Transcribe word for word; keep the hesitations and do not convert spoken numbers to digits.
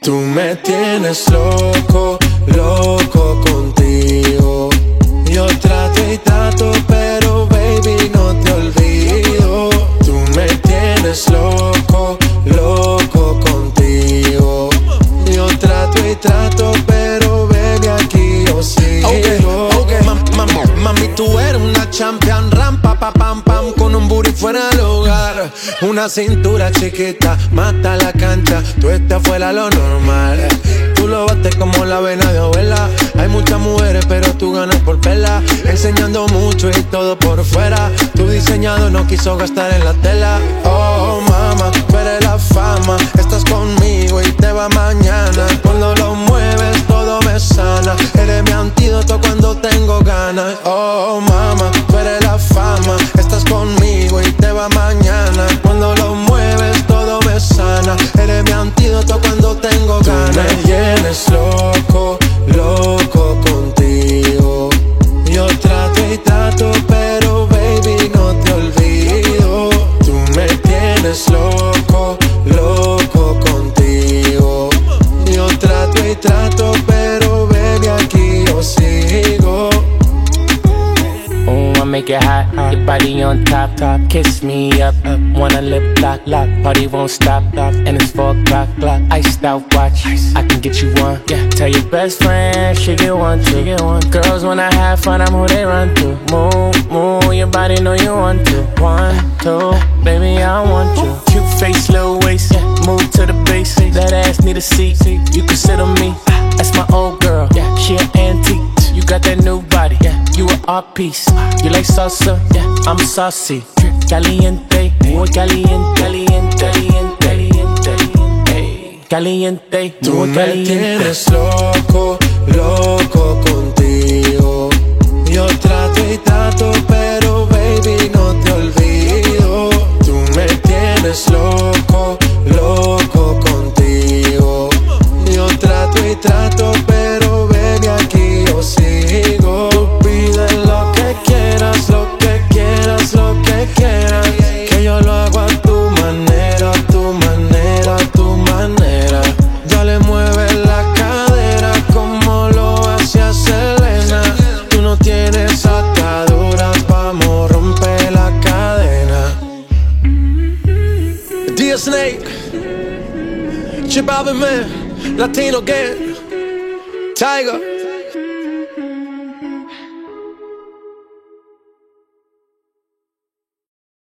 Tú me tienes loco, loco contigo. Yo trato y trato, pero baby no te olvido. Tú me tienes loco, loco contigo. Yo trato y trato, pero baby aquí yo sigo. Okay, okay. Mam, mam, mami, tú eres una champion, ram, pa, pa, pam, pam, con un booty fuera del hogar. Una cintura chiquita, mata la cancha, tú estás fuera lo normal. Tú lo bates como la vena de abuela. Hay muchas mujeres, pero tú ganas por vela. Enseñando mucho y todo por fuera. Tu diseñado no quiso gastar en la tela. Oh, mama, tú eres la fama. Estás conmigo y te va mañana. Cuando lo mueves, todo me sana. Eres mi antídoto cuando tengo ganas. Oh, mama, tú eres la fama. Estás conmigo y te va mañana. Cuando lo mueves, todo me sana. Eres mi antídoto cuando tengo ganas. Tú me tienes loco, loco contigo. Yo trato y trato, pero baby no te olvido. Tú me tienes loco, loco contigo. Yo trato y trato, pero baby aquí yo sigo. Oh, I make it hot, your body on top, top. Kiss me up, up. Wanna lip lock, lock. Party won't stop, stop. And it's four o'clock, clock. Iced out watch, I can get you one. Yeah, tell your best friend she get one, she get one. Girls when I have fun, I'm who they run to. Move, move, your body know you want to. One, two, baby I want you. Cute face, little waist, yeah. Move to the base. That ass need a seat, you can sit on me. That's my old girl, yeah. She an antique. You got that new body, yeah. You an art piece. You like salsa, yeah. I'm saucy. Caliente, muy caliente, caliente, caliente, caliente, caliente. Tú me tienes loco, loco contigo. Yo trato y trato, pero baby no te olvido. Tú me tienes loco, loco contigo. Yo trato y trato, pero baby aquí yo sigo. Tú pides lo que quieras, lo que quieras, lo que quieras. Que yo lo hago a tu manera, a tu manera, a tu manera. Dale, mueve la cadera como lo hacía Selena. Tú no tienes ataduras, vamos, rompe la cadena. D Snake, Chip Alvin Man, Latino Gang, Tiger.